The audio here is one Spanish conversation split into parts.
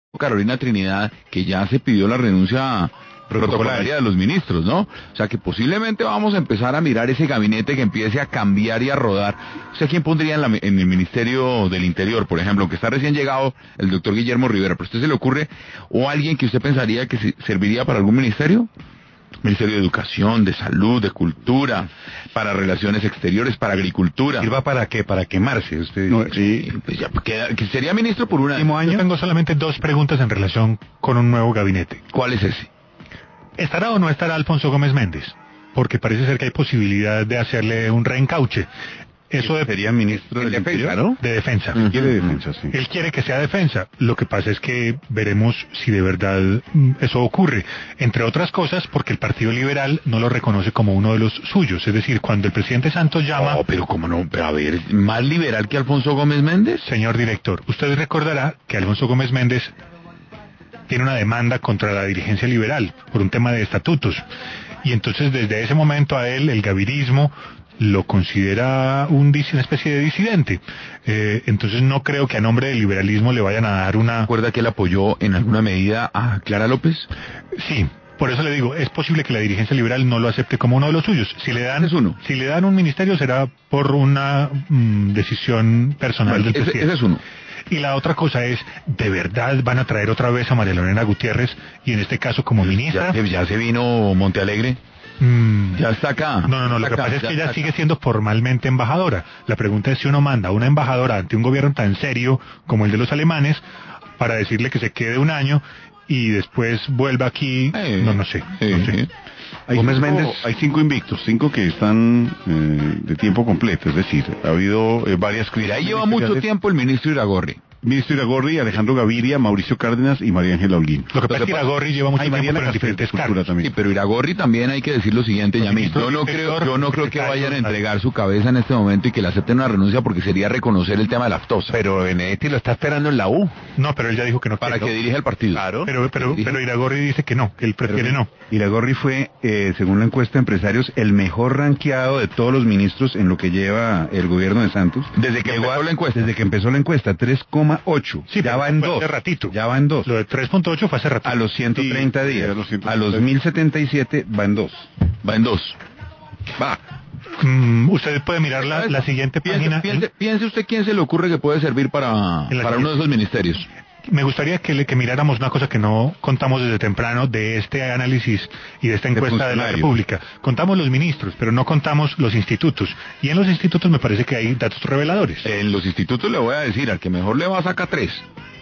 Carolina Trinidad, que ya se pidió la renuncia protocolaria de los ministros, ¿no? O sea que posiblemente vamos a empezar a mirar ese gabinete que empiece a cambiar y a rodar. O sea, ¿quién pondría en el Ministerio del Interior, por ejemplo, que está recién llegado el doctor Guillermo Rivera? ¿Pero a usted se le ocurre o alguien que usted pensaría que serviría para algún ministerio? Ministerio de Educación, de Salud, de Cultura, para Relaciones Exteriores, para Agricultura. ¿Sirva para qué? Para quemarse, usted. No, sí, pues ya, que sería ministro por un año. Yo tengo solamente dos preguntas en relación con un nuevo gabinete. ¿Cuál es ese? ¿Estará o no estará Alfonso Gómez Méndez? Porque parece ser que hay posibilidad de hacerle un reencauche. Eso sería ministro de defensa, ¿no? De defensa. Quiere defensa, sí. Él quiere que sea defensa. Lo que pasa es que veremos si de verdad eso ocurre. Entre otras cosas, porque el Partido Liberal no lo reconoce como uno de los suyos. Es decir, cuando el presidente Santos llama... No, pero cómo no, pero a ver, ¿más liberal que Alfonso Gómez Méndez? Señor director, usted recordará que Alfonso Gómez Méndez tiene una demanda contra la dirigencia liberal por un tema de estatutos. Y entonces desde ese momento a él, el gavirismo lo considera una especie de disidente. Entonces no creo que a nombre del liberalismo le vayan a dar una... ¿Recuerda que él apoyó en alguna medida a Clara López? Sí, por eso le digo, es posible que la dirigencia liberal no lo acepte como uno de los suyos. Si le dan un ministerio será por una decisión personal del presidente. Ese es uno. Y la otra cosa es, ¿de verdad van a traer otra vez a María Lorena Gutiérrez y en este caso como ministra? Ya se vino Montealegre. Ya está acá. No, lo que pasa es que ella sigue siendo formalmente embajadora. La pregunta es si uno manda a una embajadora ante un gobierno tan serio como el de los alemanes para decirle que se quede un año y después vuelva aquí. No sé. Gómez Méndez, hay 5 invictos, 5 que están de tiempo completo, es decir, ha habido varias crisis. Ahí lleva mucho tiempo el ministro Iragorri. Ministro Iragorri, Alejandro Gaviria, Mauricio Cárdenas y María Ángela Holguín. Lo que pasa es que Iragorri lleva mucho tiempo en diferentes cargos. Sí, pero Iragorri también hay que decir lo siguiente, Yamil. Yo no creo que vayan a entregar su cabeza en este momento y que le acepten una renuncia porque sería reconocer el tema de la aftosa. Pero Benedetti lo está esperando en la U. No, pero él ya dijo que no. Para que dirija el partido. Claro. Pero Iragorri dice que no, que él prefiere no. Iragorri fue, según la encuesta de empresarios, el mejor rankeado de todos los ministros en lo que lleva el gobierno de Santos. Desde que empezó la encuesta, 3,8. Sí, ya va en 2. Ya va en 2. Lo de 3.8 fue hace ratito. A los 130 días. A los 1077 va en 2. Va en 2. Va. Usted puede mirar la siguiente página. Piense usted quién se le ocurre que puede servir para uno de esos ministerios. Me gustaría que miráramos una cosa que no contamos desde temprano de este análisis y de esta encuesta de la República. Contamos los ministros, pero no contamos los institutos. Y en los institutos me parece que hay datos reveladores. En los institutos le voy a decir, al que mejor le va a sacar 3.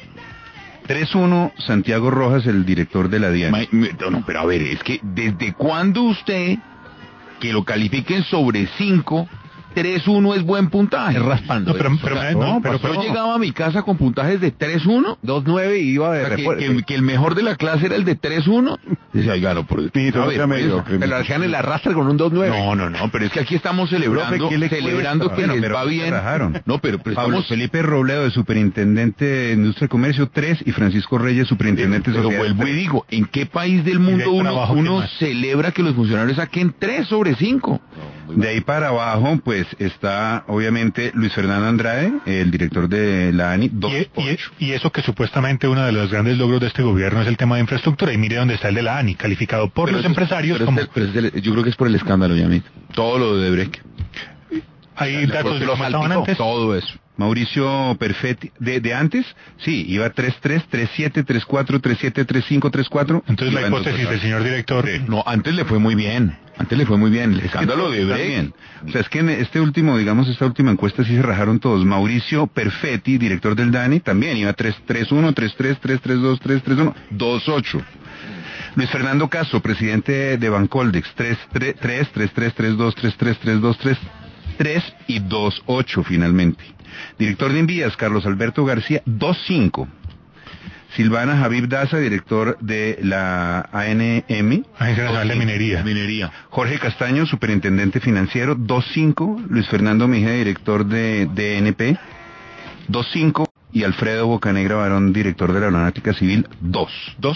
3-1, Santiago Rojas, el director de la DIAN. No, pero a ver, es que ¿desde cuándo usted, que lo califiquen sobre 5... 3-1 es buen puntaje. Raspando. Pero yo llegaba a mi casa con puntajes de 3-1, 2-9 y iba de que el mejor de la clase era el de 3-1. Decía, oiga, no, pero lo hacían el arrastre con un 2-9. No, pero es que aquí estamos celebrando que les va bien. No, pero Pablo Felipe Robledo, de superintendente de Industria y Comercio, 3, y Francisco Reyes, superintendente de Sociedad. Pero vuelvo y digo, ¿en qué país del mundo uno celebra que los funcionarios saquen 3 sobre 5? De ahí para abajo, pues está obviamente Luis Fernando Andrade, el director de la ANI, 2.8. Y eso que supuestamente uno de los grandes logros de este gobierno es el tema de infraestructura. Y mire dónde está el de la ANI, calificado por los empresarios como... yo creo que es por el escándalo, Yamit. Todo lo de Brecht. Hay datos de los estaban antes. Todo eso. Mauricio Perfetti, de antes, sí, iba 3-3, 3-7, 3-4, 3-7, 3-5, 3-4. Entonces la hipótesis del señor director... No, antes le fue muy bien. El escándalo de Brecht. O sea, es que en esta última encuesta sí se rajaron todos. Mauricio Perfetti, director del DANI, también iba 3-3-1, 3-3, 3-3-2, 3-3-1, 2-8. Luis Fernando Castro, presidente de Bancoldex, 3-3, 3-3, 3-2, 3-3, 3-2, 3 y 2-8 finalmente. Director de Envías, Carlos Alberto García, 2-5. Silvana Javib Daza, director de la ANM. Agencia Nacional de Minería. Jorge Castaño, superintendente financiero, 2-5. Luis Fernando Mejía, director de DNP, 2-5. Y Alfredo Bocanegra Barón, director de la Aeronáutica Civil, 2.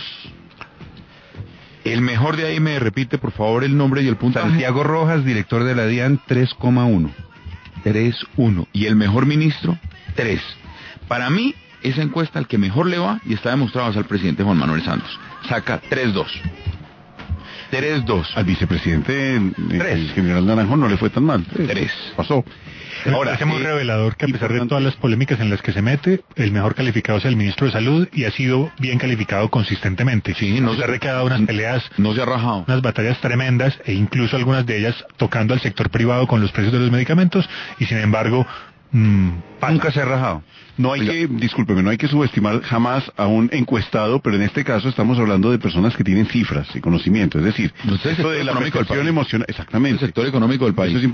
El mejor de ahí, me repite por favor el nombre y el puntaje. Santiago Rojas, director de la DIAN, 3,1. 3-1. Y el mejor ministro, 3. Para mí, esa encuesta al que mejor le va, y está demostrado, es al presidente Juan Manuel Santos. Saca 3-2. 3-2. Al vicepresidente, el 3. general Naranjo, no le fue tan mal. 3. Pasó. Ahora, es muy revelador que a pesar de todas las polémicas en las que se mete, el mejor calificado es el ministro de Salud y ha sido bien calificado consistentemente. Sí, no se ha dado unas peleas, no se ha rajado. unas batallas tremendas e incluso algunas de ellas tocando al sector privado con los precios de los medicamentos y sin embargo nunca se ha rajado. No hay que, discúlpeme, no hay que subestimar jamás a un encuestado, pero en este caso estamos hablando de personas que tienen cifras y conocimiento, es decir, esto de la percepción emocional, exactamente. El sector económico del país. Eso es